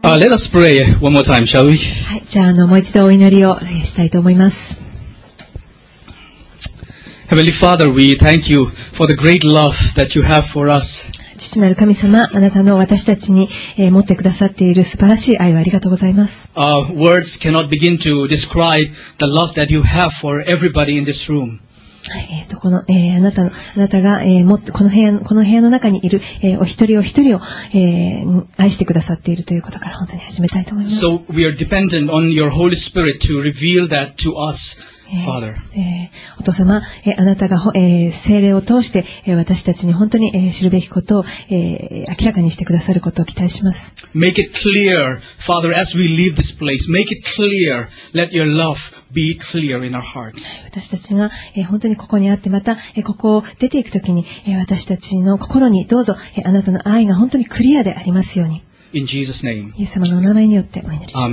Let us pray one more time, shall we? はい、じゃあ、もう一度お祈りをしたいと思います。 Heavenly Father, we thank you for the great love that you have for us. 父なる神様、あなたの私たちに持ってくださっている素晴らしい愛をありがとうございます。 Words cannot begin to describe the love that you have for everybody in this room. はい、あなたが、この部屋の中にいる、お一人お一人を、愛してくださっているということから本当に始めたいと思います。 So we are dependent on your Holy Spirit to reveal that to us, Father. お父様、あなたが、聖霊を通して、私たちに本当に、知るべきことを、明らかにしてくださることを期待します。 Make it clear, Father, as we leave this place. Make it clear. Let your love be clear in our hearts. 私たちが、本当にここにあって、また、ここを出ていくときに、私たちの心にどうぞ、あなたの愛が本当にクリアでありますように。 In Jesus' name. イエス様のお名前によってお祈りします。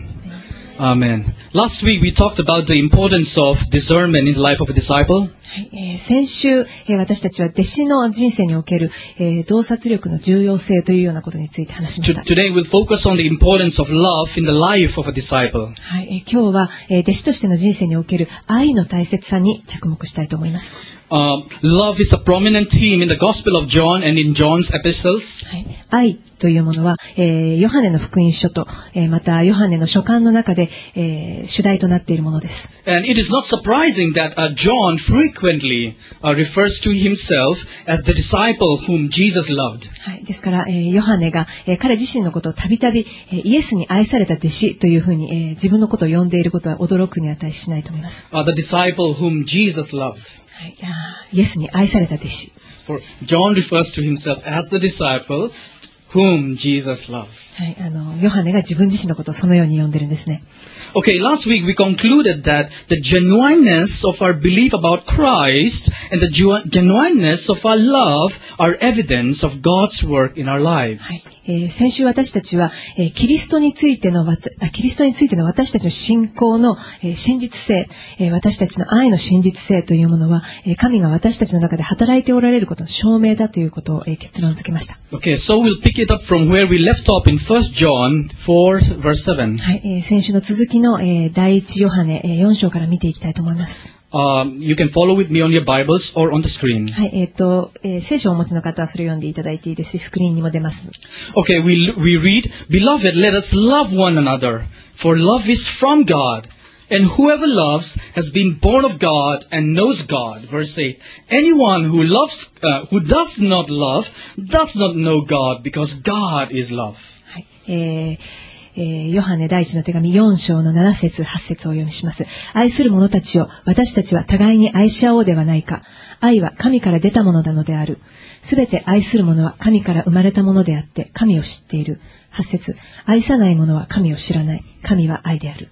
Amen. Last week we talked about the importance of discernment in the life of a disciple. はい、先週、私たちは弟子の人生における、洞察力の重要性というようなことについて話しました。 Today we'll focus on the importance of love in the life of a disciple. はい、今日は、弟子としての人生における愛の大切さに着目したいと思います。 Love is a prominent theme in the Gospel of John and in John's epistles. はい、愛というものは、ヨハネの福音書と、またヨハネの書簡の中で、主題となっているものです。 And it is not surprising that John frequently refers to himself as the disciple whom Jesus loved. はい、ですから、ヨハネが、彼自身のことをたびたびイエスに愛された弟子というふうに、自分のことを呼んでいることは驚くに値しないと思います。 The disciple whom Jesus loved. はい、イエスに愛された弟子。 For John refers to himself as the disciple whom Jesus loves. はい、ヨハネが自分自身のことをそのように呼んでるんですね。 Okay, last week we concluded that the genuineness of our belief about Christ and the genuineness of our love are evidence of God's work in our lives. はい、先週私たちは、キリストについての私たちの信仰の、真実性、私たちの愛の真実性というものは、神が私たちの中で働いておられることの証明だということを、結論付けました。 Okay, so we'll pick it up from where we left off in 1 John 4 verse 7. はい、先週の続きの、第一ヨハネ、4章から見ていきたいと思います。 You can follow with me on your Bibles or on the screen. はい、聖書をお持ちの方はそれを読んでいただいていいですし、スクリーンにも出ます。 Okay, we read, Beloved, let us love one another, for love is from God, and whoever loves has been born of God and knows God. Verse 8, Anyone who does not love does not know God, because God is love. はい、ヨハネ第一の手紙4章の7節8節をお読みします。愛する者たちよ、私たちは互いに愛し合おうではないか。愛は神から出たものなのである。すべて愛する者は神から生まれたものであって、神を知っている。8節愛さない者は神を知らない。神は愛である。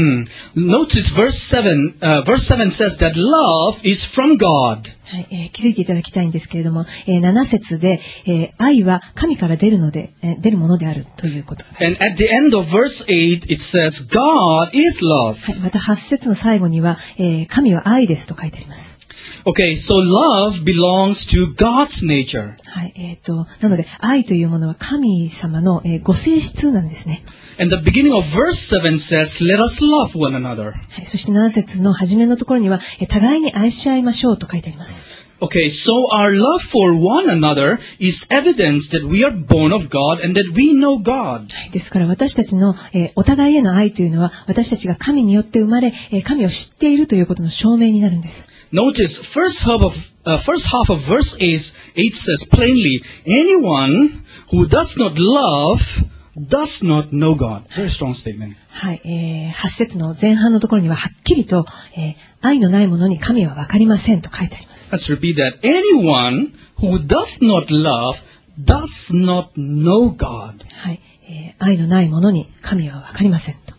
Notice verse 7 says that love is from God. はい、気づいていただきたいんですけれども、7節で、愛は神から出るものであるということが。 And at the end of verse 8 it says God is love. はい、また8節の最後には、神は愛ですと書いてあります。 Okay, so love belongs to God's nature. はい、なので愛というものは神様の、ご性質なんですね。 And the beginning of verse 7 says, Let us love one another. はい、そして7節の初めのところには、互いに愛し合いましょうと書いてあります。 Okay, so our love for one another is evidence that we are born of God and that we know God. はい、ですから私たちの、お互いへの愛というのは私たちが神によって生まれ、神を知っているということの証明になるんです。 Notice, first half of verse 8 says plainly, Anyone who does not love does not know God. Very strong statement. はい、8節の前半のところにははっきりと、愛のない者に神は分かりませんと書いてあります。 Let's repeat that. Anyone who does not love does not know God. はい、愛のない者に神は分かりませんと。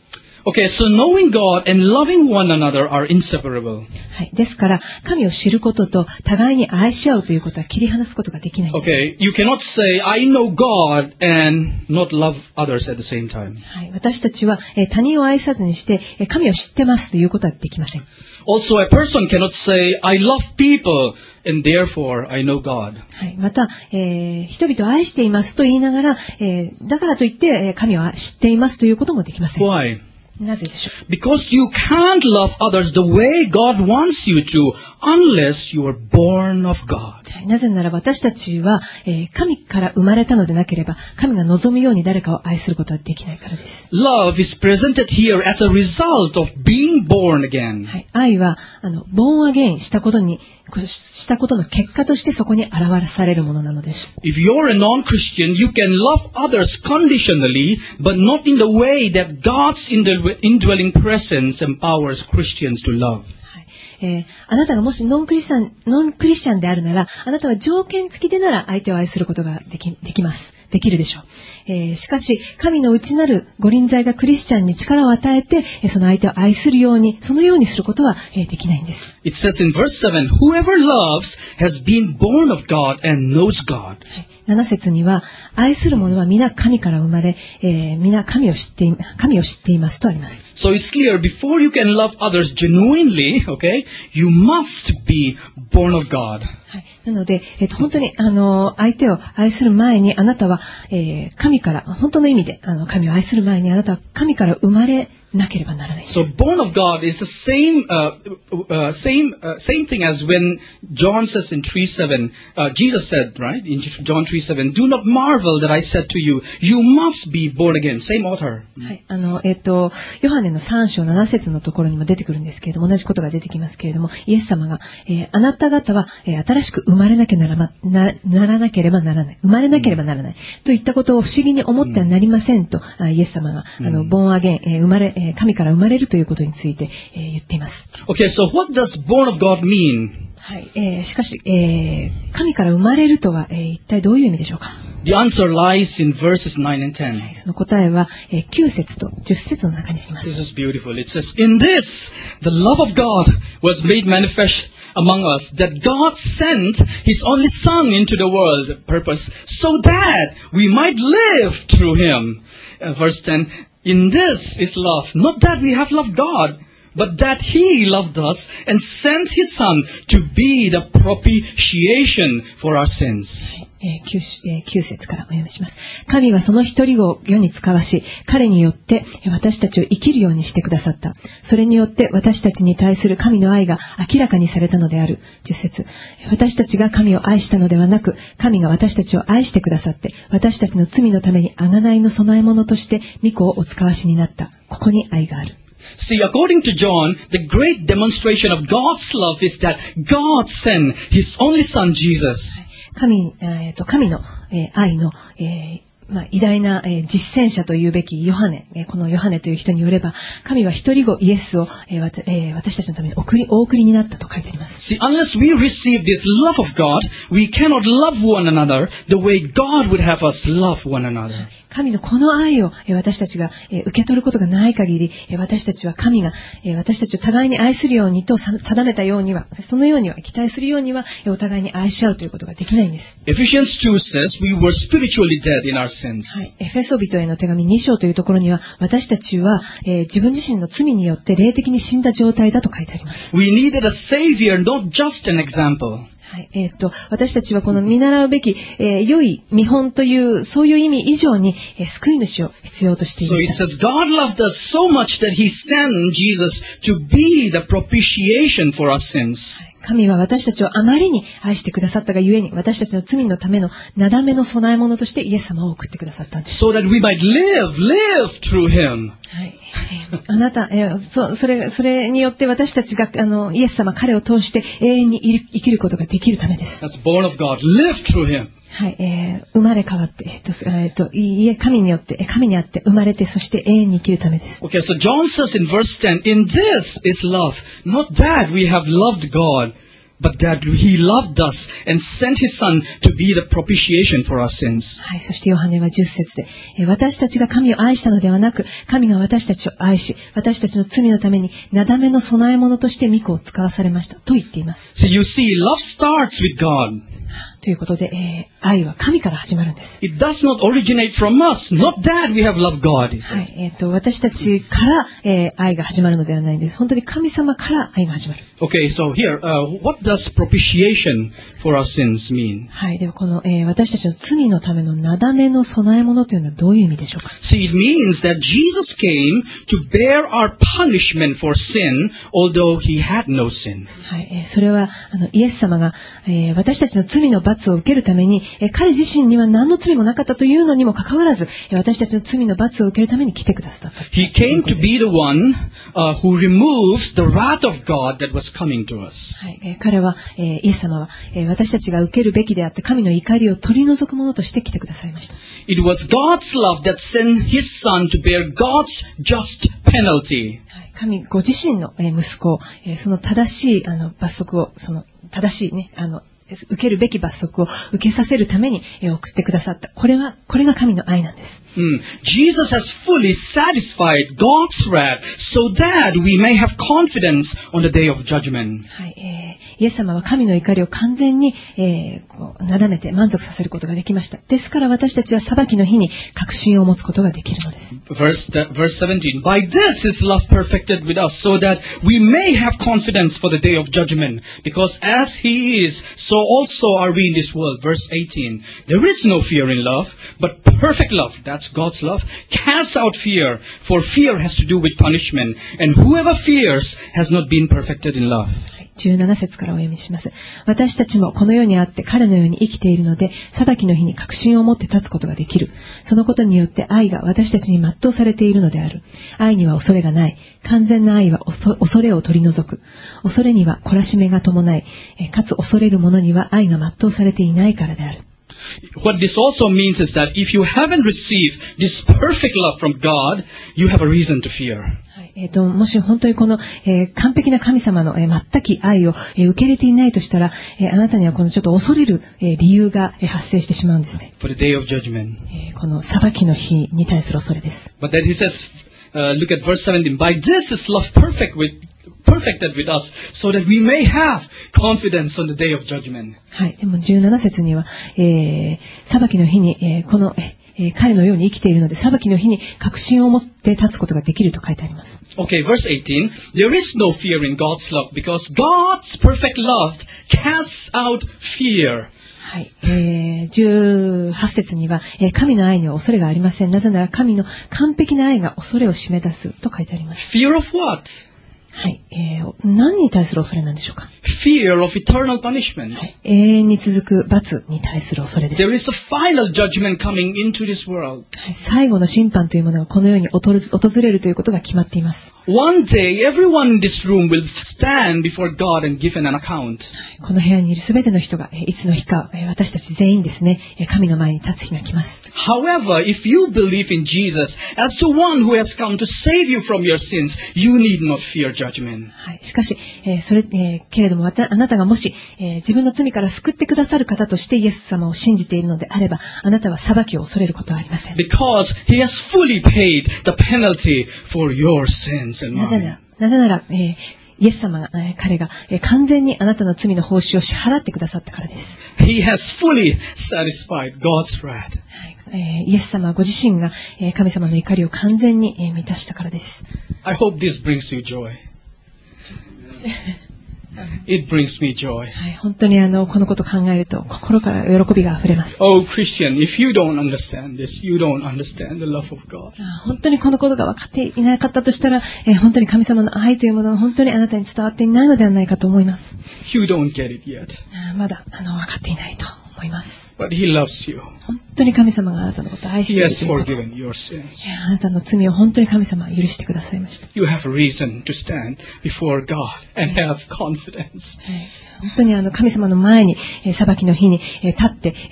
Okay, so knowing God and loving one another are inseparable. はい。ですから、神を知ることと互いに愛し合うということは切り離すことができないんです。 Okay, you cannot say, I know God and not love others at the same time. はい。私たちは、他人を愛さずにして、神を知ってますということはできません。 Also, a person cannot say, I love people and therefore I know God. はい。また、人々を愛していますと言いながら、だからといって、神を知っていますということもできません。 Why? なぜでしょう。 Because you can't love others the way God wants you to unless you are born of God. なぜなら私たちは、神から生まれたのでなければ、神が望むように誰かを愛することはできないからです。 Love is presented here as a result of being born again. はい、愛は、born again したことの結果としてそこに表されるものなのです。 If you're a non-Christian, you can love others conditionally, but not in the way that God's indwelling presence empowers Christians to love. あなたがもしノンクリスチャンであるなら、あなたは条件付きでなら相手を愛することができます。できるでしょう。しかし、神の内なる御臨在がクリスチャンに力を与えて、その相手を愛するように、そのようにすることは、できないんです。 It says in verse 7, Whoever loves has been born of God and knows God. 7節には、愛する者は皆神から生まれ、皆神を知っていますとあります。 So it's clear, before you can love others genuinely, okay, you must be born of God. はい、なので、本当に、相手を愛する前に、あなたは、神から、本当の意味で、神を愛する前に、あなたは神から生まれなければならない。 So born of God is the same thing as when John says in 3:7, Jesus said, right, in John 3:7, Do not marvel that I said to you, you must be born again. Same author. はい、ヨハネの3章7節のところにも出てくるんですけれども、同じことが出てきますけれども、イエス様が、あなた方は、新しく生まれなければならない。生まれなければならない。といったことを不思議に思ってはなりませんと、イエス様が、born again、神から生まれるということについて、言っています。 Okay, so what does born of God mean? はい、しかし、神から生まれるとは、一体どういう意味でしょうか。 The answer lies in verses 9 and 10. はい、その答えは、9節と10節の中にあります。 This is beautiful. It says, In this, the love of God was made manifest among us, that God sent His only Son into the world, purpose, so that we might live through Him. Verse 10, In this is love, not that we have loved God, but that He loved us and sent His Son to be the propitiation for our sins. 9節からお読みします。神はその一人子を世に使わし、彼によって私たちを生きるようにしてくださった。それによって私たちに対する神の愛が明らかにされたのである。10節。私たちが神を愛したのではなく、神が私たちを愛してくださって、私たちの罪のために贖いの供え物として御子をお使わしになった。ここに愛がある。 See, according to John, the great demonstration of God's love is that God sent His only Son, Jesus. 神の、愛の、偉大な、実践者というべきヨハネ、このヨハネという人によれば、神は一人子イエスを、私たちのためにお送りになったと書いてあります。 See, unless we receive this love of God, we cannot love one another the way God would have us love one another. 神のこの愛を私たちが受け取ることがない限り、私たちは神が私たちを互いに愛するようにと定めたようには、そのようには期待するようにはお互いに愛し合うということができないんです。 Ephesians 2 says we were spiritually dead in our sins. はい、エフェソ人への手紙2章というところには、私たちは、自分自身の罪によって霊的に死んだ状態だと書いてあります。 We needed a savior, not just an example. はい、私たちはこの見習うべき、良い見本という、そういう意味以上に、救い主を必要としていました。 So it says God loved us so much that He sent Jesus to be the propitiation for our sins. 神は私たちをあまりに愛してくださったがゆえに、私たちの罪のためのなだめの備え物としてイエス様を送ってくださったんです。 So that we might live through Him. はい。あなた、それによって私たちが、イエス様、彼を通して永遠に生きることができるためです。 That's born of God. Live through Him. はい、生まれ変わって、神によって、神にあって生まれて、そして永遠に生きるためです。 Okay, so John says in verse 10, In this is love, not that we have loved God, but that He loved us and sent His Son to be the propitiation for our sins. はい、そしてヨハネは10節で、私たちが神を愛したのではなく、神が私たちを愛し、私たちの罪のために、なだめの供え物として御子を使わされました。と言っています。 So you see, love starts with God. ということで、愛は神から始まるんです。 It does not originate from us. Not that we have loved God, he は said. い、私たちから、愛が始まるのではないんです。本当に神様から愛が始まる。 Okay, so here, what does propitiation for our sins mean? はい、ではこの、私たちの罪のためのなだめの供え物というのはどういう意味でしょうか。 See, it means that Jesus came to bear our punishment for sin, although he had no sin. はい、それはイエス様が、私たちの罪の罰を受けるために、彼自身には何の罪もなかったというのにもかかわらず、私たちの罪の罰を受けるために来てくださった。 He came to be the one who removes the wrath of God that was coming to us. はい、彼は、イエス様は、私たちが受けるべきであって神の怒りを取り除くものとして来てくださいました。 It was God's love that sent His Son to bear God's just penalty. 神ご自身の息子を、その正しい罰則を、その正しいね、受けるべき罰則を受けさせるために送ってくださった。これが神の愛なんです。 Jesus has fully satisfied God's wrath so that we may have confidence on the day of judgment. はい、イエス様は神の怒りを完全に、なだめて満足させることができました。ですから私たちは裁きの日に確信を持つことができるのです。 Verse 17. By this is love perfected with us, so that we may have confidence for the day of judgment. Because as He is, so also are we in this world. Verse 18. There is no fear in love, but perfect love, that's God's love, casts out fear. For fear has to do with punishment, and whoever fears has not been perfected in love. 17節からお読みします。私たちもこの世にあって彼のように生きているので、裁きの日に確信を持って立つことができる。そのことによって愛が私たちに全うされているのである。愛には恐れがない。完全な愛は恐れを取り除く。恐れには懲らしめが伴い、かつ恐れる者には愛が全うされていないからである。 What this also means is that if you haven't received this perfect love from God, you have a reason to fear. もし本当にこの、完璧な神様の、全き愛を、受け入れていないとしたら、あなたにはこのちょっと恐れる、理由が、発生してしまうんですね。 For the day of judgment. この裁きの日に対する恐れです。 But then he says, look at verse 17. By this is love perfected with us, so that we may have confidence on the day of judgment. はい。でも17節には、裁きの日に、この、彼のように生きているので、裁きの日に確信を持って立つことができると書いてあります。 Okay, verse 18. There is no fear in God's love, because God's perfect love casts out fear. はい。18節には、神の愛には恐れがありません。なぜなら神の完璧な愛が恐れを締め出すと書いてあります。 Fear of what? はい。何に対する恐れなんでしょうか。 Fear of eternal punishment. はい、永遠に続く罰に対する恐れです。 There is a final judgment coming into this world. はい、最後の審判というものがこの世に訪れるということが決まっています。 One day, everyone in this room will stand before God and give an account. この部屋にいるすべての人が、いつの日か、私たち全員ですね、神の前に立つ日が来ます。 However, if you believe in Jesus as the one who has come to save you from your sins, you need not fear judgment. はい、しかし、けれどもあなたがもし、自分の罪から救ってくださる方としてイエス様を信じているのであれば、あなたは裁きを恐れることはありません。 Because He has fully paid the penalty for your sins and mine. なぜなら、イエス様が、彼が、完全にあなたの罪の報酬を支払ってくださったからです。 He has fully satisfied God's wrath. イエス様ご自身が、神様の怒りを完全に、満たしたからです。 I hope this brings you joy. It brings me joy. はい、本当にこのことを考えると心から喜びがあふれます。 Oh, Christian, if you don't understand this, you don't understand the love of God. 本当にこのことが分かっていなかったとしたら、本当に神様の愛というものが本当にあなたに伝わっていないのではないかと思います。 You don't get it yet. まだ分かっていないと思思います。 But He loves you. 本当に神様があなたのことを愛してい He る has ということ。 forgiven your sins. あなたの罪を本当に神様は許してくださいました。 You have a reason to stand before God and have confidence. 本当に神様の前に、裁きの日に立って、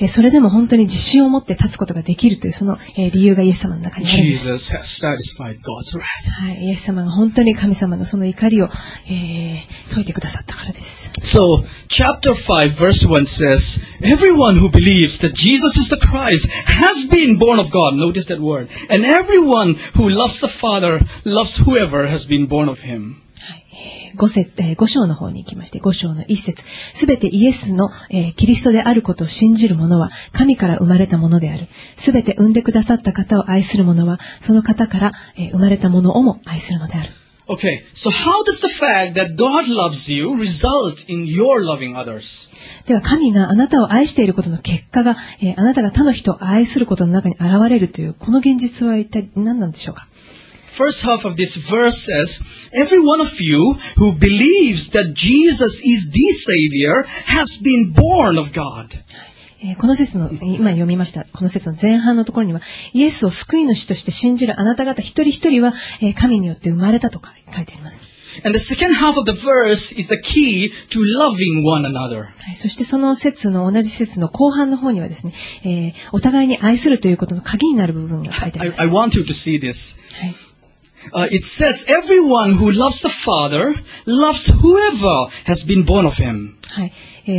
それでも本当に自信を持って立つことができるというその、理由がイエス様の中にあるんです。 Jesus has satisfied God's wrath. はい、イエス様が本当に神様のその怒りを、解いてくださったからです。 So, chapter 5 verse 1 says, everyone who believes that Jesus is the Christ has been born of God. Notice that word. And everyone who loves the Father loves whoever has been born of Him. 5章の方に行きまして、5章の1節。すべてイエスの、キリストであることを信じる者は神から生まれたものである。すべて産んでくださった方を愛する者はその方から、生まれたものをも愛するのである。 Okay, so how does the fact that God loves you result in your loving others? では神があなたを愛していることの結果が、あなたが他の人を愛することの中に現れるというこの現実は一体何なんでしょうか。 First half of this verse says, every one of you who believes that Jesus is the Savior has been born of God. この説の、今読みました、この説の前半のところには、イエスを救い主として信じるあなた方一人一人は、神によって生まれたとか書いてあります。 And the second half of the verse is the key to loving one another. そしてその説の同じ説の後半の方にはですね、お互いに愛するということの鍵になる部分が書いてあります。 I want you to see this. はい、 It says, everyone who loves the Father loves whoever has been born of Him. はい、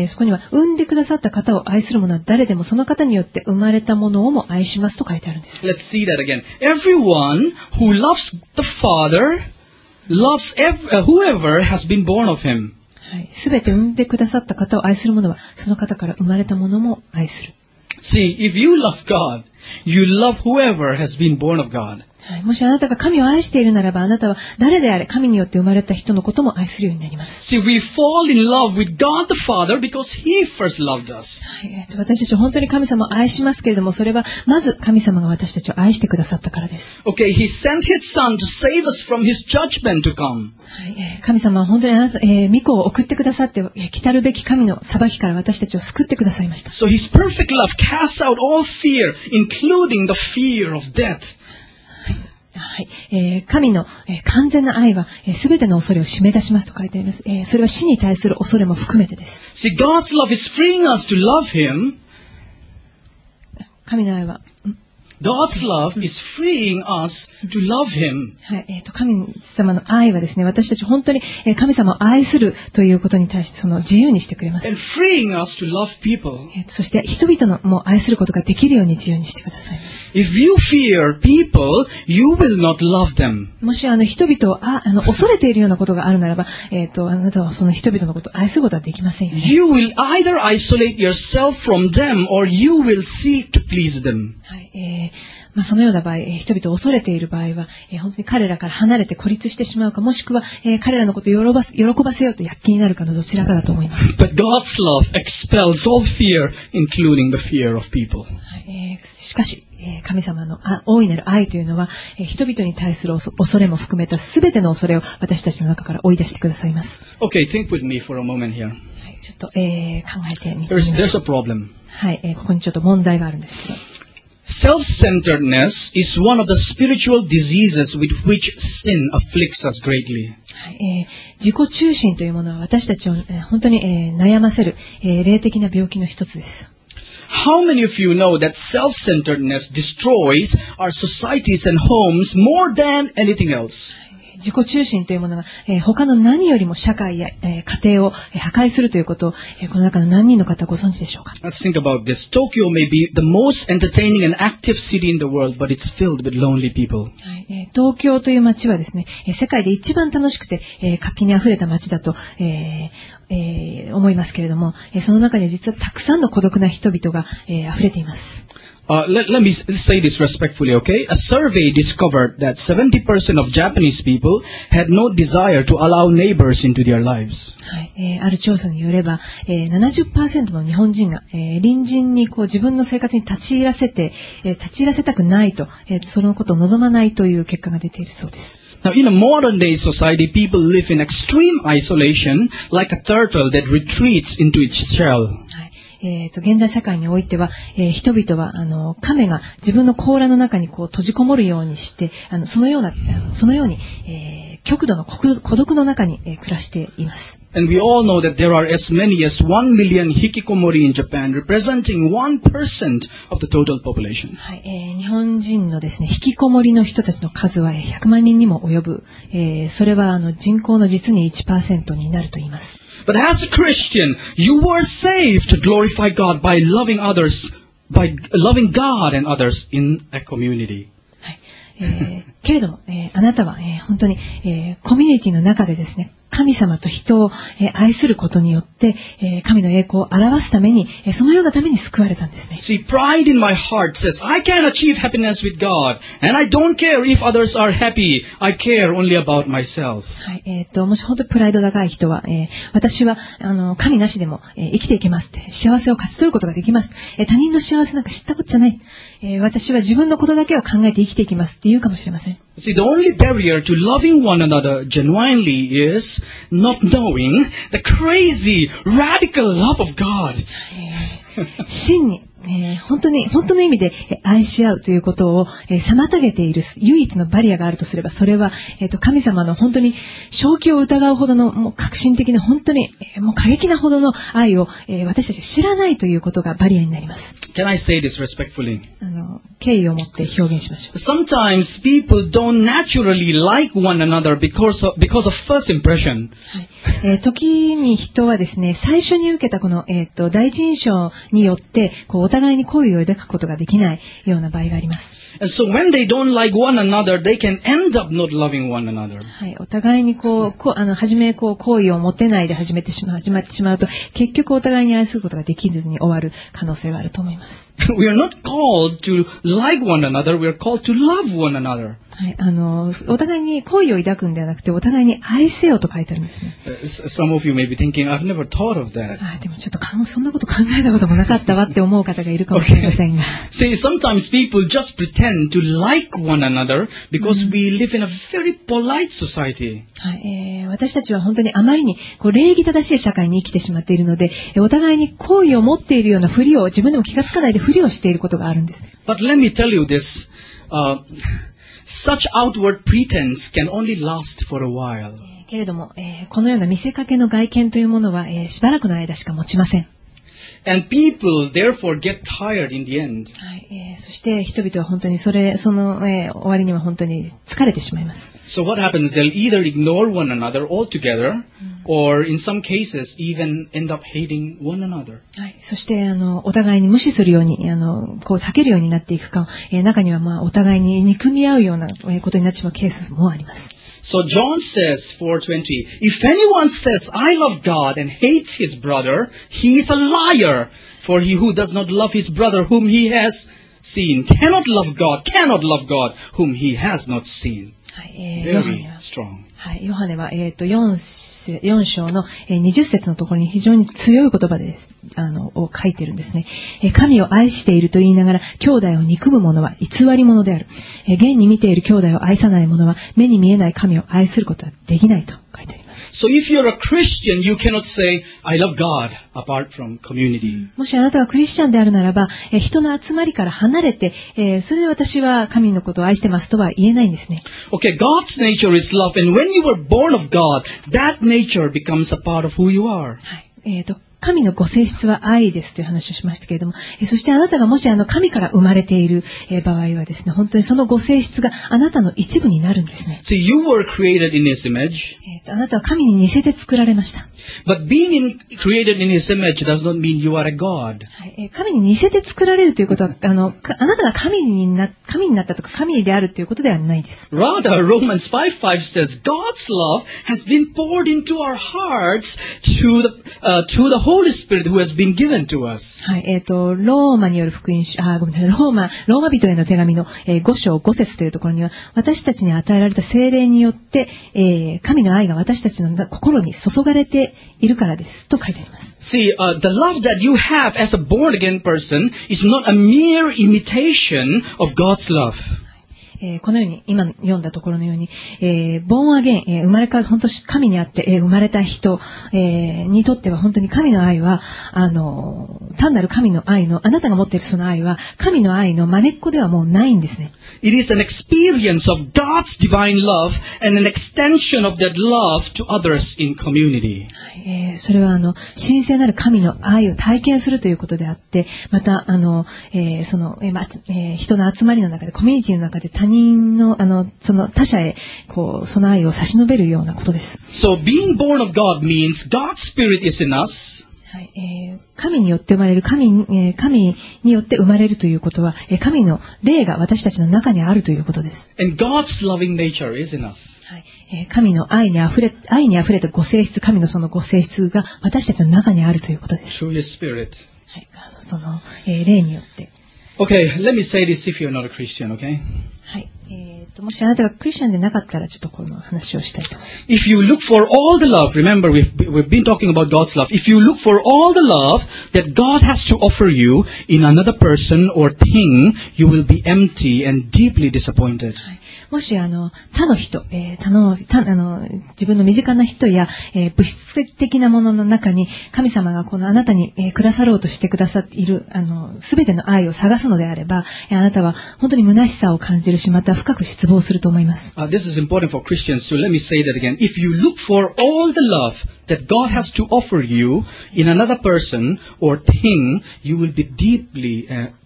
そこには産んでくださった方を愛する者は誰でもその方によって生まれたものをも愛しますと書いてあるんです。 Let's see that again. Everyone who loves the Father loves whoever has been born of Him. はい、すべて産んでくださった方を愛する者はその方から生まれたものも愛する。 See, if you love God, you love whoever has been born of God. はい、もしあなたが神を愛しているならばあなたは誰であれ神によって生まれた人のことも愛するようになります。 See, we fall in love with God the Father because He first loved us. はい、私たちは本当に神様を愛しますけれどもそれはまず神様が私たちを愛してくださったからです。 Okay, He sent His Son to save us from His judgment to come. はい、神様は本当に御子を送ってくださって来たるべき神の裁きから私たちを救ってくださいました。 So His perfect love casts out all fear, including the fear of death. はい、神の、完全な愛はすべての恐れを締め出しますと書いてあります。それは死に対する恐れも含めてです。 See, God's love is freeing us to love Him. 神の愛は、 God's love is freeing us to love Him. はい、神様の愛はですね、私たち本当に神様を愛するということに対してその自由にしてくれます。 And freeing us to love people. そして人々のも愛することができるように自由にしてくださいます。 If you fear people, you will not love them. もし人々を恐れているようなことがあるならば、あなたはその人々のことを愛することはできませんよね。 You will either isolate yourself from them or you will seek to please them. はい、そのような場合、人々を恐れている場合は、本当に彼らから離れて孤立してしまうか、もしくは、彼らのことを喜ばせようと躍起になるかのどちらかだと思います。 But God's love expels all fear, including the fear of people. はい、しかし、神様の大いなる愛というのは、人々に対する恐れも含めたすべての恐れを私たちの中から追い出してくださいます。 Okay, think with me for a moment here. はい、ちょっと、考えてみてください。 There's a problem. はい、ここにちょっと問題があるんですけど。 Self-centeredness is one of the spiritual diseases with which sin afflicts us greatly. はい、自己中心というものは私たちを、本当に、悩ませる、霊的な病気の一つです。 How many of you know that self-centeredness destroys our societies and homes more than anything else? 自己中心というものが、他の何よりも社会や、家庭を、破壊するということを、この中の何人の方ご存知でしょうか。 Let's think about this. Tokyo may be the most entertaining and active city in the world, but it's filled with lonely people. はい、東京という街はですね、世界で一番楽しくて、活気にあふれた街だと、思いますけれども、その中には実はたくさんの孤独な人々が、溢れています。 Let me say this respectfully, okay? A survey discovered that 70% of Japanese people had no desire to allow neighbors into their lives. はい、ある調査によれば、70% の日本人が、隣人にこう自分の生活に立ち入らせたくないと、そのことを望まないという結果が出ているそうです。 Now, in a modern day society, people live in extreme isolation, like a turtle that retreats into its shell. はい、 現代社会においては、人々は亀が自分の甲羅の中にこう閉じこもるようにして、そのように、極度の孤独の中に、暮らしています。 And we all know that there are as many as 1 million hikikomori in Japan, representing 1% of the total population. はい、日本人のですね、引きこもりの人たちの数は100万人にも及ぶ。それは人口の実に 1% になると言います。 But as a Christian, you were saved to glorify God by loving others, by loving God and others in a community. はい、けれども、あなたは、本当に、コミュニティの中でですね、神様と人を、愛することによって、神の栄光を表すために、そのようなために救われたんですね。 See, pride in my heart says, I can achieve happiness with God, and I don't care if others are happy. I care only about myself. はい、もし本当にプライド高い人は、私は神なしでも、生きていけますって、幸せを勝ち取ることができます。他人の幸せなんか知ったことじゃない。私は自分のことだけを考えて生きていきますって言うかもしれません。 See, the only barrier to loving one another genuinely is not knowing the crazy, radical love of God. 真に、本当の意味で愛し合うということを妨げている唯一のバリアがあるとすれば、それは神様の本当に正気を疑うほどのもう革新的な本当にもう過激なほどの愛を私たちが知らないということがバリアになります。 Can I say this respectfully? 敬意を持って表現しましょう。 Sometimes people don't naturally like one another because of first impression. はい、時に人はですね、最初に受けたこの、第一印象によってお互いに好意を抱くことができないような場合があります。 And so when they don't like one another, they can end up not loving one another. はい、お互いに初め好意を持てないで始まってしまうと、結局お互いに愛することができずに終わる可能性があると思います。 We are not called to like one another, we are called to love one another. はい、お互いに好意を抱くんではなくて、お互いに愛せよと書いてあるんですね。 Some of you may be thinking, I've never thought of that. でもちょっとそんなこと考えたこともなかったわって思う方がいるかもしれませんが。 See, sometimes people just pretend to like one another because we live in a very polite society. はい、私たちは本当にあまりに礼儀正しい社会に生きてしまっているので、お互いに好意を持っているようなふりを自分でも気がつかないでふりをしていることがあるんです。 But let me tell you this. Such outward pretense can only last for a while. けれども、このような見せかけの外見というものは、しばらくの間しか持ちません。 And people therefore get tired in the end. はい、そして人々は本当にその、終わりには本当に疲れてしまいます。 So what happens? They'll either ignore one another altogether, or in some cases even end up hating one another. はい、そしてお互いに無視するように避けるようになっていくか、中にはお互いに憎み合うようなことになってしまうケースもあります。 So John says, 4:20, if anyone says, I love God and hates his brother, he is a liar. For he who does not love his brother whom he has seen cannot love God whom he has not seen. はい、 Very strong. はい、ヨハネは、4章の20節のところに非常に強い言葉でを書いてるんですね。神を愛していると言いながら兄弟を憎む者は偽り者である。現に見ている兄弟を愛さない者は目に見えない神を愛することはできないと書いてあります。 So if you're a Christian, you cannot say, I love God apart from community. もしあなたがクリスチャンであるならば、人の集まりから離れて、それで私は神のことを愛してますとは言えないんですね。 Okay, God's nature is love, and when you were born of God, that nature becomes a part of who you are. はい、神のご性質は愛ですという話をしましたけれども、そしてあなたがもし神から生まれている場合はですね、本当にそのご性質があなたの一部になるんですね。 See, you were created in His image. あなたは神に似せて作られました。 But being created in His image does not mean you are a God. はい、神に似せて作られるということは、あなたが神になったとか神であるということではないです。 Rather, Romans 5:5 says, God's love has been poured into our hearts to the Holy Spirit who has been given to us. はい、ローマによる福音書、ごめんなさい、ローマ人への手紙の、5章5節というところには、私たちに与えられた聖霊によって、神の愛が私たちの心に注がれているからですと書いてあります。 See, the love that you have as a born again person is not a mere imitation of God's love. このように、今読んだところのように、born again、生まれ変わる、本当に神にあって、生まれた人、にとっては本当に神の愛は、単なる神の愛の、あなたが持っているその愛は、神の愛の真似っこではもうないんですね。 It is an experience of God's divine love and an extension of that love to others in community. それは神聖なる神の愛を体験するということであって、また人の集まりの中で、コミュニティの中で他人のその他者へその愛を差し伸べるようなことです。 So being born of God means God's Spirit is in us. 神によって生まれる、神によって生まれるということは、神の霊が私たちの中にあるということです。 And God's loving nature is in us. 神の愛にあふれたご性質、神のそのご性質が私たちの中にあるということです。 Through His Spirit. その霊によって。 Okay, let me say this if you're not a Christian, okay? もしあなたがクリスチャンでなかったらちょっとこの話をしたいと思います。 If you look for all the love, remember we've been talking about God's love. If you look for all the love that God has to offer you in another person or thing, you will be empty and deeply disappointed. もし他の人、自分の身近な人や、物質的なものの中に神様がこのあなたに、くださろうとしてくださっているすべての愛を探すのであれば、あなたは本当に虚しさを感じるし、また深く失望すると思います。 This is important for Christians too. Let me say that again. If you look for all the love that God has to offer you in another person or thing, you will be deeply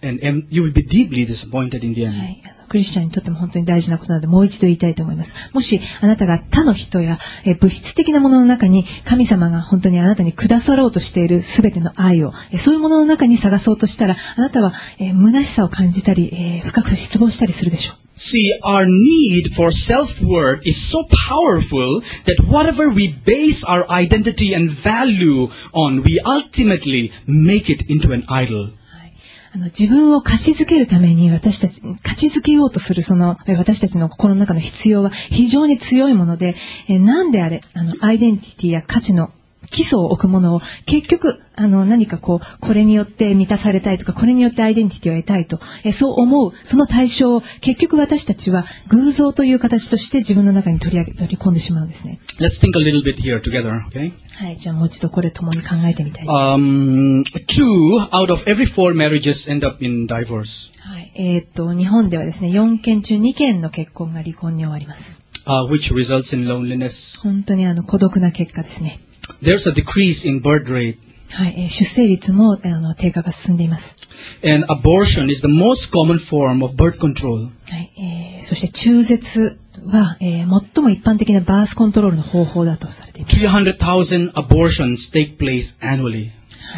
disappointed in the end. クリスチャンにとっても本当に大事なことなのでもう一度言いたいと思います。もしあなたが他の人や物質的なものの中に神様が本当にあなたにくださろうとしているすべての愛をそういうものの中に探そうとしたらあなたは虚しさを感じたり深く失望したりするでしょう。 See, our need for self-worth is so powerful that whatever we base our identity and value on, we ultimately make it into an idol. 自分を価値づけるために価値づけようとする私たちの心の中の必要は非常に強いもので、なんであれ、アイデンティティや価値の基礎を置くものを結局何かこれによって満たされたいとかこれによってアイデンティティを得たいとそう思うその対象を結局私たちは偶像という形として自分の中に取り込んでしまうんですね。 Let's think a little bit here together, okay? はい、じゃあもう一度これ共に考えてみたい。 2 out of every 4 marriages end up in divorce. はい、日本ではですね、4件中2件の結婚が離婚に終わります。 Which results in loneliness. 本当に孤独な結果ですね。 There's a decrease in birth rate. はい、出生率も低下が進んでいます。 And abortion is the most common form of birth control. はい、そして中絶は、最も一般的なバースコントロールの方法だとされています。 300,000 abortions take place annually. はい、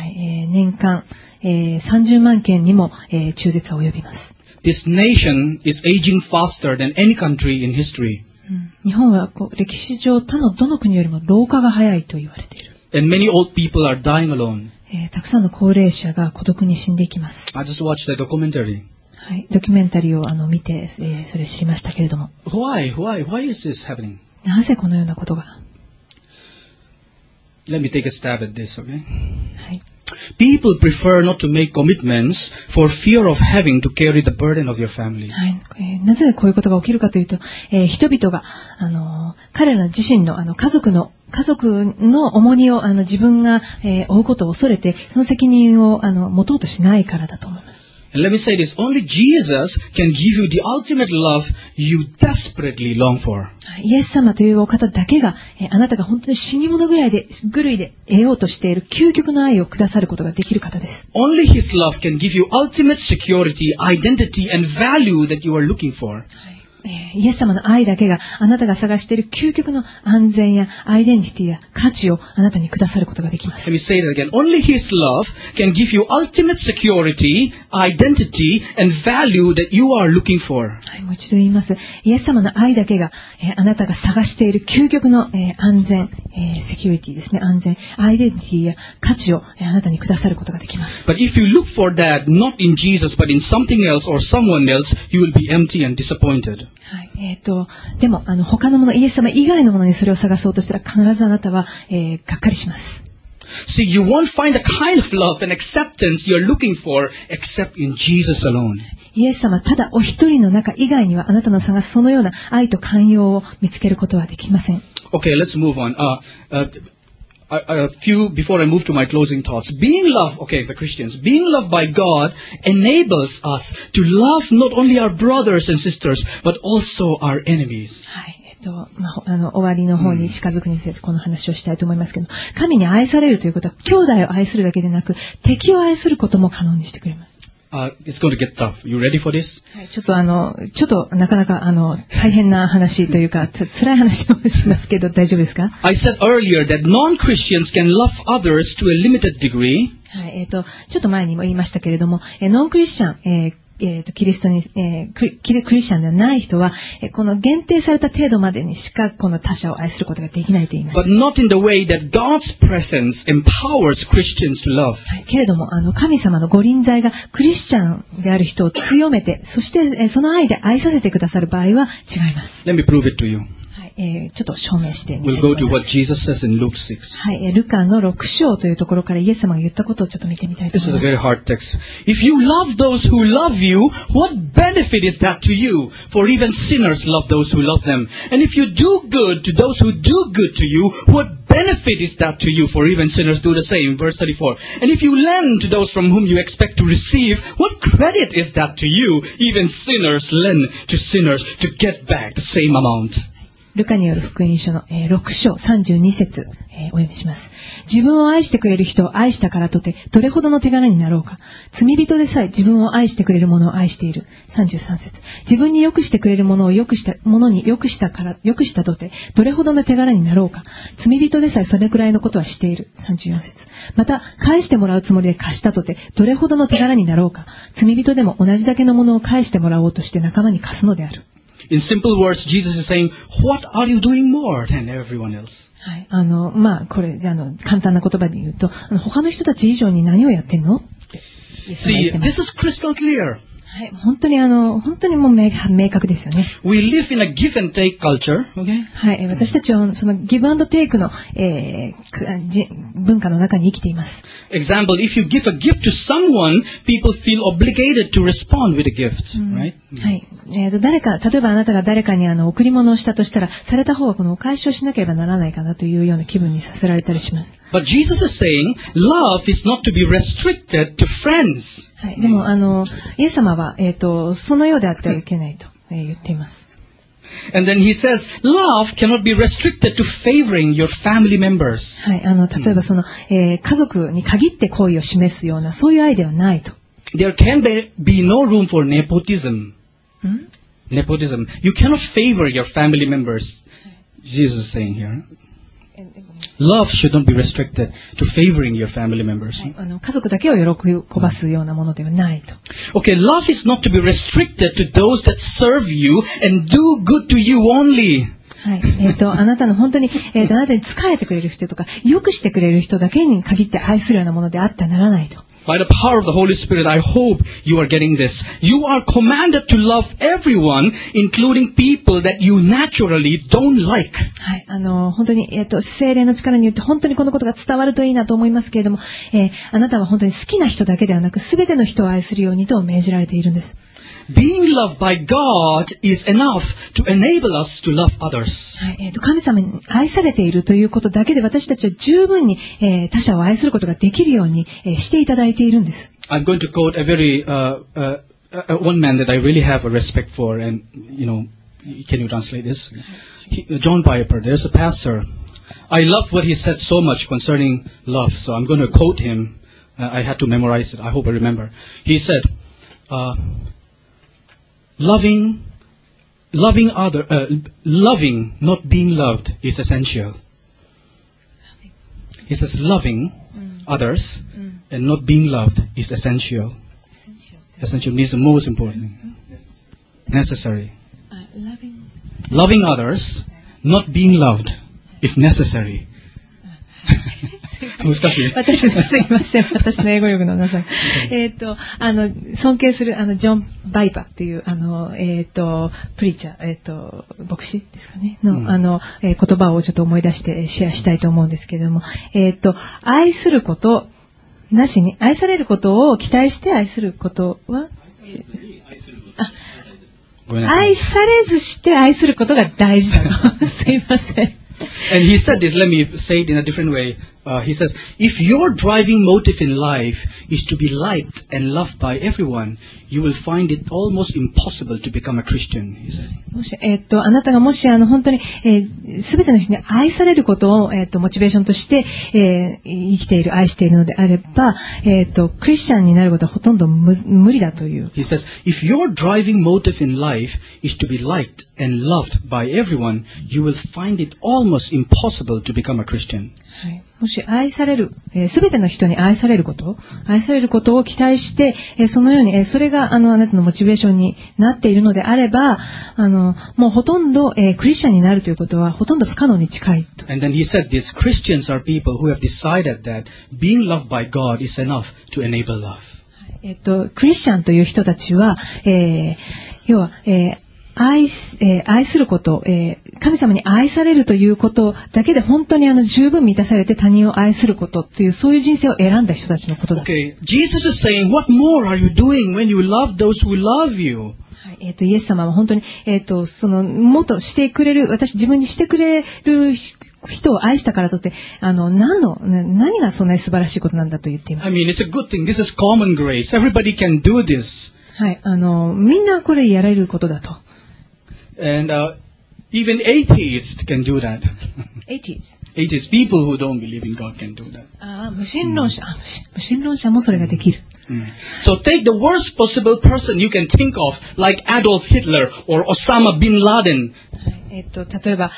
年間、30万件にも、中絶は及びます。 This nation is aging faster than any country in history. 日本は歴史上どの国よりも老化が早いと言われている。 And many old people are dying alone. たくさんの高齢者が孤独に死んでいきます。 I just watched the documentary. はい、ドキュメンタリーを見て、それ知りましたけれども。 Why is this happening? なぜこのようなことが。 Let me take a stab at this, okay? はい。 People prefer not to make commitments for fear of having to carry the burden of their families. はい、なぜこういうことが起きるかというと、人々が彼ら自身の家族の重荷を自分が、負うことを恐れてその責任を持とうとしないからだと思います。 And let me say this, only Jesus can give you the ultimate love you desperately long for. イエス様というお方だけが、あなたが本当に死に物狂いで得ようとしている究極の愛をくださることができる方です。 Only His love can give you ultimate security, identity, and value that you are looking for. イエス様の愛だけがあなたが探している究極の安全やアイデンティティや価値をあなたにくださることができます。 Let me say that again. Only His love can give you ultimate security, identity, and value that you are looking for. はい、もう一度言います。イエス様の愛だけが、あなたが探している究極の、安全、セキュリティですね。安全、アイデンティティや価値を、あなたにくださることができます。 But if you look for that not in Jesus but in something else or someone else, you will be empty and disappointed. はい、でも他のもの、イエス様以外のものにそれを探そうとしたら必ずあなたは、がっかりします。 See, you won't find the kind of love and acceptance you're looking for except in Jesus alone. イエス様ただお一人の中以外にはあなたの探すそのような愛と寛容を見つけることはできません。 Okay, let's move on. A few before I move to my closing thoughts. Being loved, okay, the Christians, being loved by God enables us to love not only our brothers and sisters, but also our enemies. はい。終わりの方に近づくにつれてこの話をしたいと思いますけど、神に愛されるということは兄弟を愛するだけでなく敵を愛することも可能にしてくれます。 It's going to get tough. You ready for this? はい、ちょっとなかなか大変な話というか辛い話をしますけど大丈夫ですか？ I said earlier that non-Christians can love others to a limited degree. はい、ちょっと前にも言いましたけれども、ノンクリスチャン、キリストに、クリスチャンではない人は、この限定された程度までにしかこの他者を愛することができないと言いました。 But not in the way that God's presence empowers Christians to love. はい、けれども、神様のご臨在がクリスチャンである人を強めて、そして、その愛で愛させてくださる場合は違います。 Let me prove it to you. ちょっと証明してみたい We'll と go 思い to ま what す。 Jesus says in Luke 6. はい、ルカの6章というところからイエス様が言ったことをちょっと見てみたいと This 思い is ま a す。 very hard text. If you love those who love you, what benefit is that to you? For even sinners love those who love them. And if you do good to those who do good to you, what benefit is that to you? For even sinners do the same. Verse 34. And if you lend to those from whom you expect to receive, what credit is that to you? Even sinners lend to sinners to get back the same amount. ルカによる福音書の6章32節お読みします。自分を愛してくれる人を愛したからとてどれほどの手柄になろうか。罪人でさえ自分を愛してくれる者を愛している。33節。自分に良くしてくれる者を良くしたとてどれほどの手柄になろうか。罪人でさえそれくらいのことはしている。34節。また返してもらうつもりで貸したとてどれほどの手柄になろうか。罪人でも同じだけのものを返してもらおうとして仲間に貸すのである。 In simple words, Jesus is saying, what are you doing more than everyone else? はい、これ、簡単な言葉で言うと、他の人たち以上に何をやってんのって。 See, this is crystal clear. はい、本当にもう明確ですよね。 We live in a give and take culture, okay? はい、私たちはそのギブアンドテイクの、文化の中に生きています。 Example, if you give a gift to someone, people feel obligated to respond with a gift, right? はい。例えばあなたが誰かに贈り物をしたとしたら、された方はこのお返しをしなければならないかなというような気分にさせられたりします。 But Jesus is saying, love is not to be restricted to friends. はい。でも、イエス様は、そのようであってはいけないと、言っています。 And then he says, love cannot be restricted to favoring your family members. はい。例えば家族に限って好意を示すような、そういう愛ではないと。 There can be no room for nepotism. Nepotism. You cannot favor your family members. Jesus is saying here. Love should not be restricted to favoring your family members. 家族だけを喜ばすようなものではないと。 Okay, love is not to be restricted to those that serve you and do good to you only. はい。あなたの本当に、あなたに仕えてくれる人とか、良くしてくれる人だけに限って愛するようなものであってはならないと。 By the power of the Holy Spirit, I hope you are getting this. You are commanded to love everyone, including people that you naturally don't like. はい。本当に、聖霊の力によって本当にこのことが伝わるといいなと思いますけれども、あなたは本当に好きな人だけではなく、すべての人を愛するようにと命じられているんです。 Being loved by God is enough to enable us to love others. はい。神様に愛されているということだけで私たちは十分に、他者を愛することができるように、していただいているんです。 I'm going to quote a very one man that I really have a respect for, and can you translate this? John Piper. There's a pastor. I love what he said so much concerning love, so I'm going to quote him. I had to memorize it. I hope I remember. He said, "Loving, not being loved is essential." He says, "Loving others and not being loved is essential." Essential means the most important. Necessary. Loving others, not being loved is necessary. 難しい。 すいません。私の英語力のなさい。尊敬する、ジョン・バイパーっていう、プリーチャー、牧師ですかね。の、言葉をちょっと思い出してシェアしたいと思うんですけれども、愛することなしに、愛されることを期待して愛することはごめんなさい。 愛されずして愛することが大事だの。すいません。 And he said this, let me say it in a different way. He says, if your driving motive in life is to be liked and loved by everyone, you will find it almost impossible to become a Christian, he said. もし、あなたがもし、本当に、すべての人に愛されることを、モチベーションとして、生きている、愛しているのであれば、クリスチャンになることはほとんど無理だという。 He says, if your driving motive in life is to be liked and loved by everyone, you will find it almost impossible to become a Christian. はい、もし愛される、すべての人に愛されることを期待して、そのように、それがあなたのモチベーションになっているのであれば、もうほとんど、クリスチャンになるということはほとんど不可能に近いと。 And then he said this, Christians are people who have decided that being loved by God is enough to enable love. クリスチャンという人たちは、要は、愛すること、神様に愛されるということだけで本当に十分満たされて他人を愛することというそういう人生を選んだ人たちのことだ。 Okay, Jesus is saying, what more are you doing when you love those who love you? イエス様は本当に、もっとしてくれる、自分にしてくれる人を愛したからとって、何がそんなに素晴らしいことなんだと言っています。 I mean, it's a good thing. This is common grace. Everybody can do this. はい、みんなこれやれることだと。 And even atheists can do that. Atheists? Atheists, people who don't believe in God can do that. 無神論者もそれができる。 So take the worst possible person you can think of, like Adolf Hitler or Osama bin Laden. 例えば、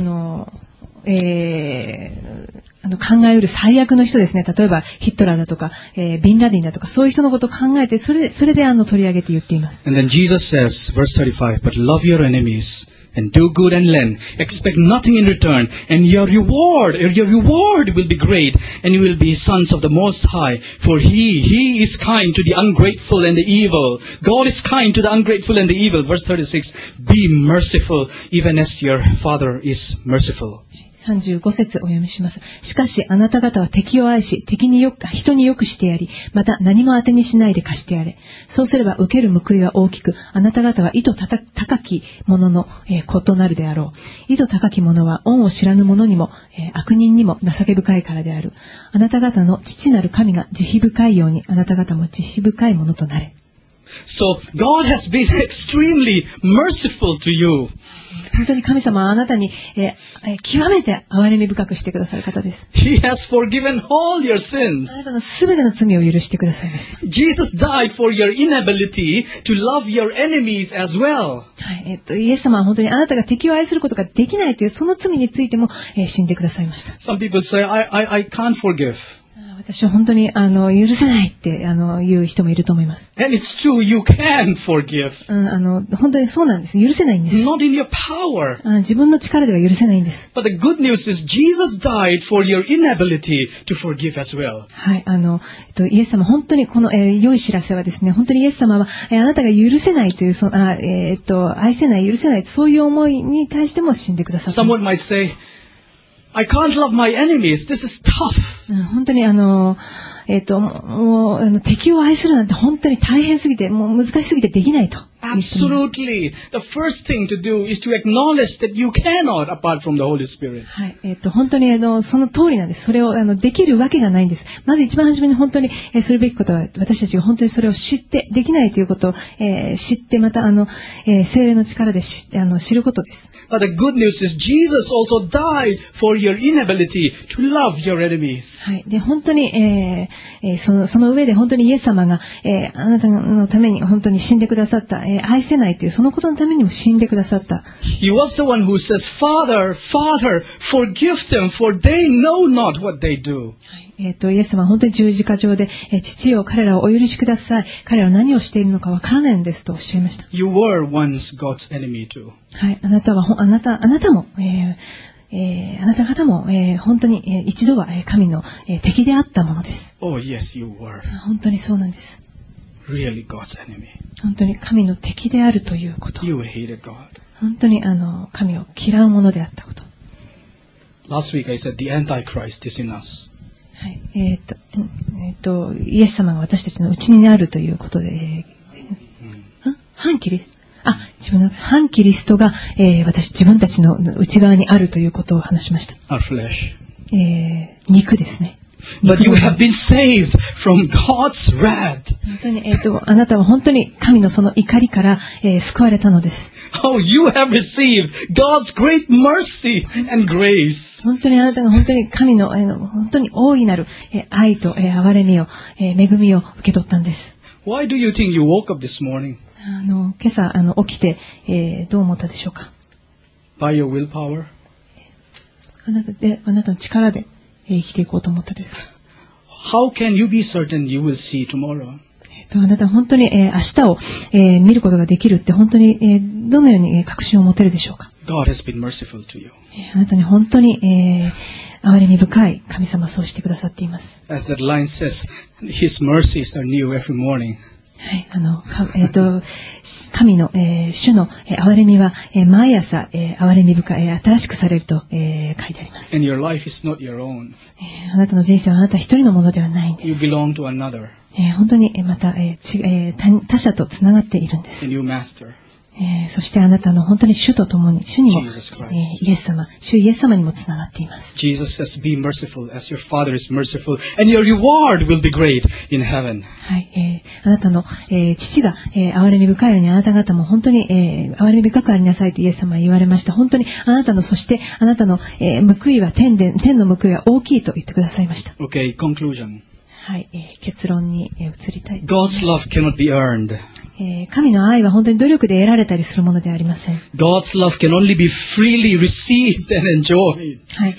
考えうる最悪の人ですね。例えば、ヒットラーだとか、ビンラディンだとか、そういう人のことを考えて、それで取り上げて言っています。 And then Jesus says, verse 35, but love your enemies and do good and lend. Expect nothing in return, and your reward will be great, and you will be sons of the Most High. For He is kind to the ungrateful and the evil. God is kind to the ungrateful and the evil. Verse 36, be merciful, even as your Father is merciful. 35節お読みします。しかしあなた方は敵を愛し、人によくしてやり、また何も当てにしないで貸してやれ。そうすれば受ける報いは大きく、あなた方は意図高きものの異なるであろう。意図高きものは恩を知らぬ者にも、悪人にも情け深いからである。あなた方の父なる神が慈悲深いように、あなた方も慈悲深いものとなれ。 So God has been extremely merciful to you. 本当に神様はあなたに、極めて憐れみ深くしてくださる方です。 He has forgiven all your あな sins. たのすべての罪を許してくださいました。 Jesus died for your inability to love your enemies as well. はい、イエス様は本当にあなたが敵を愛することができないというその罪についても、死んでくださいました。 Some people say, I can't forgive. 私は本当に許せないって言う人もいると思います。 And it's true, you can forgive. 本当にそうなんです。許せないんです。 Not in your power. 自分の力では許せないんです。 But the good news is Jesus died for your inability to forgive as well. はい、イエス様本当にこの、良い知らせはですね、本当にイエス様は、あなたが許せないという愛せない許せないそういう思いに対しても死んでくださった。 Someone might say, I can't love my enemies. This is tough. 本当に敵を愛するなんて本当に大変すぎて、もう難しすぎてできないと。 Absolutely. The first thing to do is to acknowledge that you cannot apart from the Holy Spirit. はい。本当にその通りなんです。それをできるわけがないんです。まず一番初めに本当にするべきことは、私たちが本当にそれを知って、できないということを知って、また聖霊の力で知ることです。 But the good news is Jesus also died for your inability to love your enemies. はい。で、本当に、その上で本当にイエス様が、あなたのために本当に死んでくださった、愛せないというそのことのためにも死んでくださった。 He was the one who says, Father, Father, forgive them, for they know not what they do. イエス様は本当に十字架上で、父よ彼らをお許しください。彼らは何をしているのかわからないんですとおっしゃいました。 You were once God's enemy too. はい、あなたも、あなた方も、本当に、一度は、神の、敵であったものです。 Oh yes, you were. 本当にそうなんです。 Really God's enemy. 本当に神の敵であるということ。 You hated God. 本当に神を嫌うものであったこと。 Last week I said the Antichrist is in us. はい、イエス様が私たちのうちにあるということで、反キリス自分の反キリストが、自分たちの内側にあるということを話しました。 Our flesh. 肉ですね。 But you have been saved from God's wrath. 本当に、あなたは本当に神のその怒りから、救われたのです。 Oh, you have received God's great mercy and grace. 本当にあなたが本当に神の、本当に大いなる、愛と、憐れみを、恵みを受け取ったんです。 Why do you think you woke up this morning? 今朝起きて、どう思ったでしょうか。 By your willpower? あなたの力で、生きていこうと思ったです。 How can you be certain you will see tomorrow? あなたは本当に、明日を、見ることができるって本当に、どのように確信を持てるでしょうか。 God has been merciful to you. あなたに本当に、憐れみ深い神様はそうしてくださっています。 As that line says, His mercies are new every morning. はい、神の、主の、憐れみは、毎朝、憐れみ深い、新しくされると、書いてあります。 And your life is not your own. あなたの人生はあなた一人のものではないんです。 You belong to another. 本当に、また、他者とつながっているんです。 A new master. そしてあなたの本当に主と共に、主にも、イエス様、主イエス様にもつながっています。 Jesus says, be merciful as your Father is merciful, and your reward will be great in heaven. はい、あなたの、父が、憐れみ深いようにあなた方も本当に、憐れみ深くありなさいとイエス様は言われました。本当にあなたの、そしてあなたの、報いは天の報いは大きいと言ってくださいました。 Okay, conclusion. はい、結論に、移りたい。 God's love cannot be earned. 神の愛は本当に努力で得られたりするものではありません。 God's love can only be freely received and enjoyed. はい、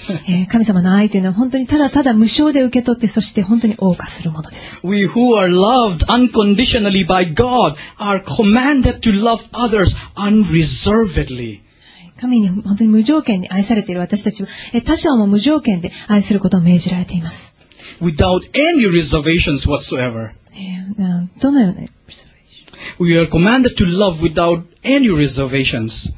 神様の愛というのは本当にただただ無償で受け取って、そして本当に謳歌するものです。 We who are loved unconditionally by God are commanded to love others unreservedly. 神に本当に無条件に愛されている私たちは、他者をも無条件で愛することを命じられています。 Without any reservations whatsoever. どのような We are commanded to love without any reservations.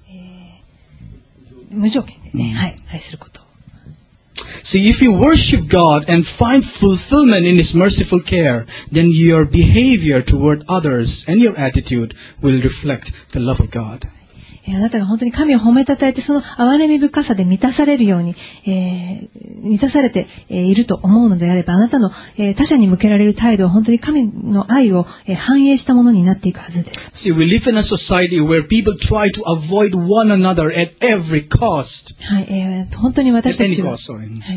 無条件でね、はい、愛すること。 See, if you worship God and find fulfillment in His merciful care, then your behavior toward others and your attitude will reflect the love of God. あなたが本当に神を褒めたたえて、その憐れみ深さで満たされるように、満たされていると思うのであれば、あなたの他者に向けられる態度は本当に神の愛を反映したものになっていくはずです。 See, we live in a society where people try to avoid one another at every cost. はい、本当に私たちは、はい、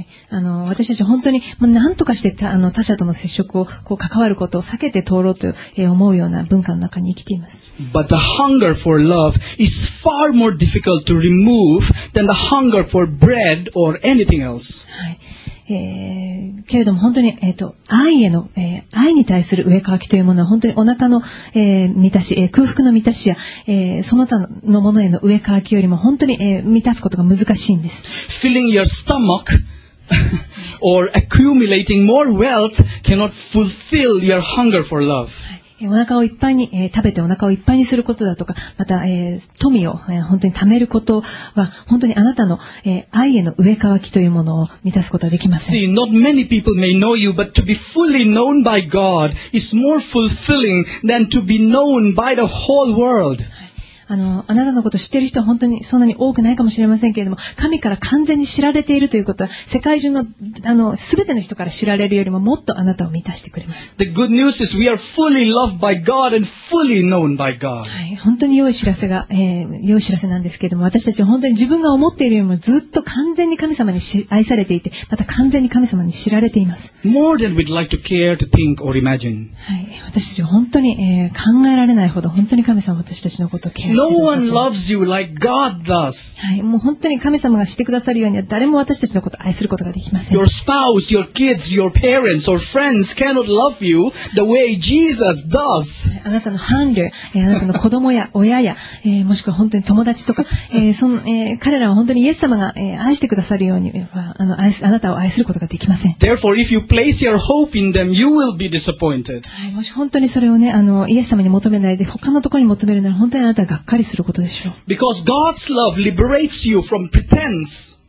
私たちは本当に何とかして他者との接触を関わることを避けて通ろうと思うような文化の中に生きています。 But the hunger for love is far more difficult to remove than the hunger for bread or anything else. はい、けれども本当に、愛に対する上乾きというものは本当にお腹の、満たし、空腹の満たしや、その他のものへの上乾きよりも本当に、満たすことが難しいんです。 Filling your stomach or accumulating more wealth cannot fulfill your hunger for love. お腹をいっぱいに、食べてお腹をいっぱいにすることだとか、また、富を、本当に貯めることは、本当にあなたの、愛への上乾きというものを満たすことはできません。 See, not many people may know you, but to be fully known by God is more fulfilling than to be known by the whole world. あなたのことを知っている人は本当にそんなに多くないかもしれませんけれども、神から完全に知られているということは、世界中のすべての人から知られるよりももっとあなたを満たしてくれます。 The good news is we are fully loved by God and fully known by God. はい、本当に良い知らせなんですけれども、私たちは本当に自分が思っているよりもずっと完全に神様に愛されていて、また完全に神様に知られています。 More than we'd like to care to think or imagine. はい、私たちは本当に、考えられないほど本当に神様は私たちのことをケアしてくださっています。 No one loves you like God does. はい、もう本当に神様がしてくださるようには誰も私たちのことを愛することができません。 Your spouse, your kids, your parents or friends cannot love you the way Jesus does. あなたの伴侶、あなたの子供や親や、もしくは本当に友達とか、彼らは本当にイエス様が、愛してくださるようにはあなたを愛することができません。 Therefore, if you place your hope in them, you will be disappointed. はい、もし本当にそれをね、イエス様に求めないで他のところに求めるなら本当にあなたはがっかりすることでしょう。 Because God's love liberates you from pretense.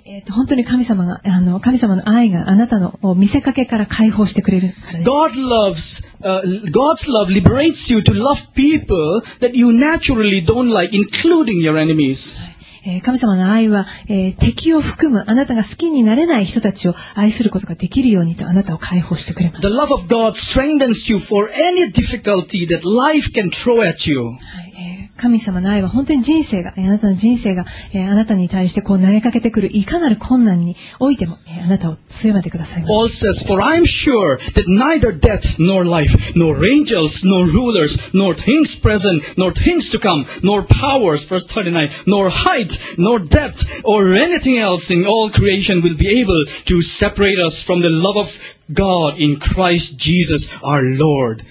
本当に神様の愛があなたの見せかけから解放してくれるからです。 God's love liberates you to love people that you naturally don't like, including your enemies. 神様の愛は、敵を含むあなたが好きになれない人たちを愛することができるようにとあなたを解放してくれます。 The love of God strengthens you for any difficulty that life can throw at you. 神様の愛は本当にあなたの人生が、あなたに対してこう投げかけてくるいかなる困難においても、あなたを強めてくださいます。 Paul says, For I am sure that neither death nor life, nor angels, nor rulers, nor things present, nor things to come, nor powers, verse 39, nor height, nor depth, or anything else in all creation will be able to separate us from the love of God in Christ Jesus our Lord.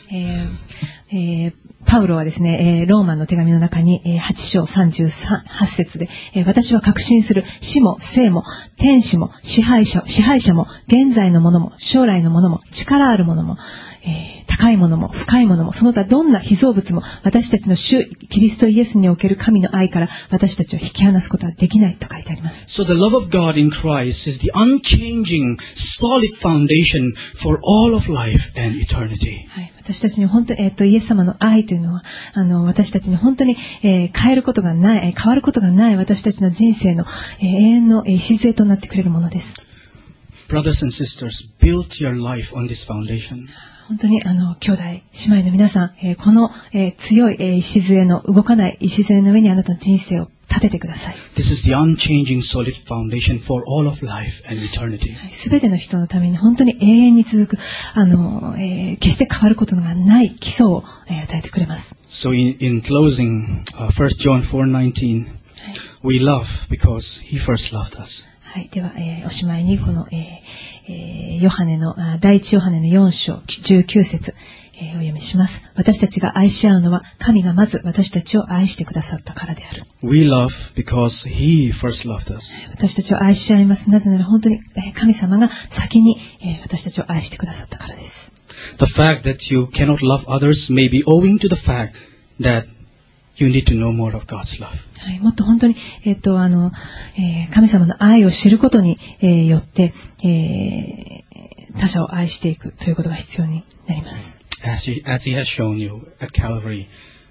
パウロはですね、ローマンの手紙の中に8章38節で、私は確信する死も生も天使も支配者も現在のものも将来のものも力あるものも、高いものも深いものもその他どんな被造物も私たちの主キリストイエスにおける神の愛から私たちを引き離すことはできないと書いてあります。 So the love of God in Christ is the unchanging, solid foundation for all of life and eternity. はい、私たちに本当に、イエス様の愛というのは私たちに本当に、変わることがない私たちの人生の、永遠の礎となってくれるものです。 Brothers and sisters, build your life on this foundation. 本当に兄弟姉妹の皆さん、この、強い、礎の動かない礎の上にあなたの人生を立ててください。 This is the unchanging solid foundation for all of life and eternity. すべての人のために本当に永遠に続く決して変わることがない基礎を、与えてくれます。 So in closing, 1 John 4:19, we love because He first loved us. はい、では、おしまいにこの、第一ヨハネの4章19節、お読みします。私たちが愛し合うのは神がまず私たちを愛してくださったからである。 We love because He first loved us. 私たちを愛し合います。なぜなら本当に神様が先に私たちを愛してくださったからです。 The fact that you cannot love others may be owing to the fact that you need to know more of God's love. はい、もっと本当に、神様の愛を知ることに、よって、他者を愛していくということが必要になります。 As he has shown you at Calvary.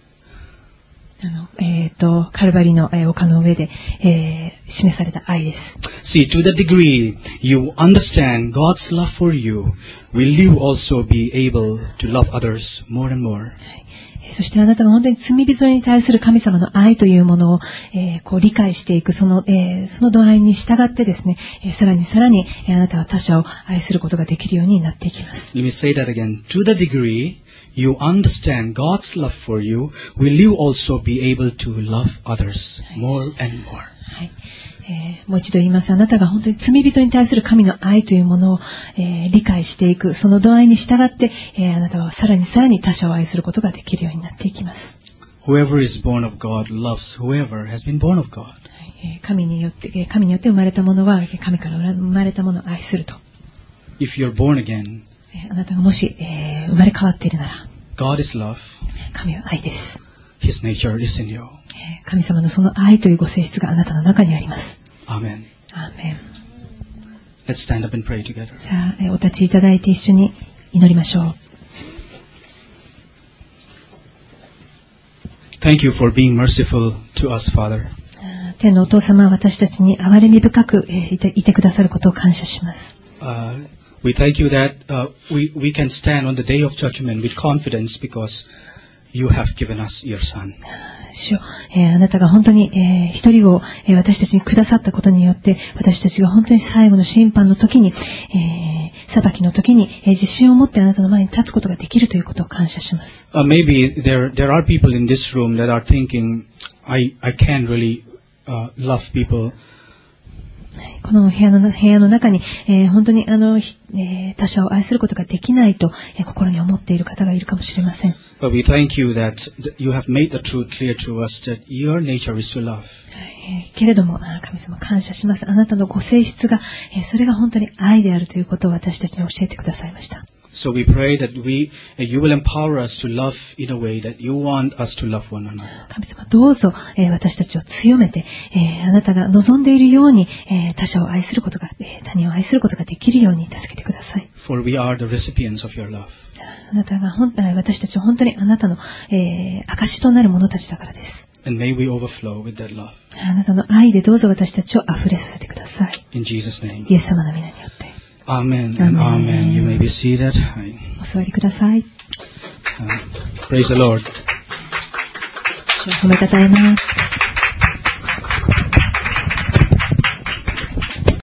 カルバリの丘の上で、示された愛です。 See, to the degree you understand God's love for you, will you also be able to love others more and more? そしてあなたが本当に罪人に対する神様の愛というものを、こう理解していくその度合いに従ってですね、さらにあなたは他者を愛することができるようになっていきます。 Let me say that again. To the degree you understand God's love for you, will you also be able to love others more and more? はい、もう一度言います。あなたが本当に罪人に対する神の愛というものを、理解していくその度合いに従って、あなたはさらに他者を愛することができるようになっていきます。 Whoever is born of God loves whoever has been born of God. 神によって生まれたものは神から生まれたものを愛すると。 If you're born again, あなたがもし、生まれ変わっているなら、 God is love. 神は愛です。 His nature is in you. 神様のその愛というご性質があなたの中にあります。 Amen. アーメン。 Let's stand up and pray together. じゃあ、お立ちいただいて一緒に祈りましょう。 Thank you for being merciful to us, Father. 天のお父様は私たちに憐れみ深くいてくださることを感謝します。 We thank you that we can stand on the day of judgment with confidence because you have given us your Son. 主よ、あなたが本当に、一人を、私たちにくださったことによって私たちが本当に最後の審判の時に、裁きの時に、自信を持ってあなたの前に立つことができるということを感謝します。 Maybe there are people in this room that are thinking, I can't really love people. この部屋の中に、本当に他者を愛することができないと、心に思っている方がいるかもしれません。 But we thank you that you have made the truth clear to us that your nature is to love. けれども神様感謝します。あなたのご性質が、それが本当に愛であるということを私たちに教えてくださいました。 So we pray that you will empower us to love in a way that you want us to love one another. 神様どうぞ、私たちを強めて、あなたが望んでいるように、他者を愛することが、他人を愛することができるように助けてください。 For we are the recipients of your love. あなたが私たちは本当にあなたの、証となる者たちだからです。 And may we overflow with that love. あなたの愛でどうぞ私たちを溢れさせてください。 In Jesus' name. イエス様の皆によって。 Amen and amen. You may be seated. お座りください。 Praise the Lord. 主を褒めたたえます。